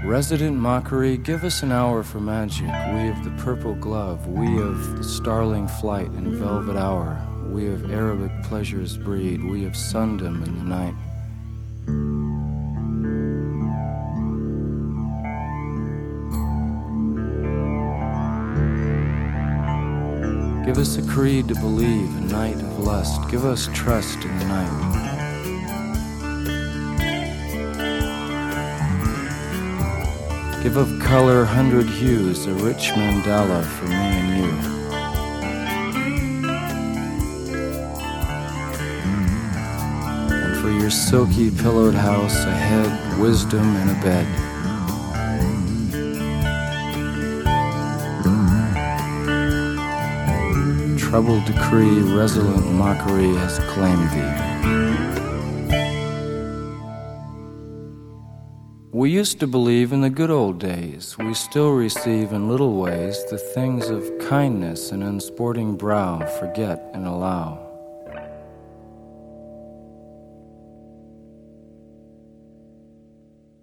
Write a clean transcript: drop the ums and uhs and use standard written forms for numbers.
Resident mockery, give us an hour for magic. We of the purple glove, we of the starling flight and velvet hour, we of Arabic pleasures breed, we of sundom in the night. Give us a creed to believe, a night of lust. Give us trust in the night. Give of color 100 hues, a rich mandala for me and you. And for your silky pillowed house, a head, wisdom, and a bed. Troubled decree, resolute mockery has claimed thee. We used to believe in the good old days. We still receive in little ways the things of kindness and unsporting brow forget and allow.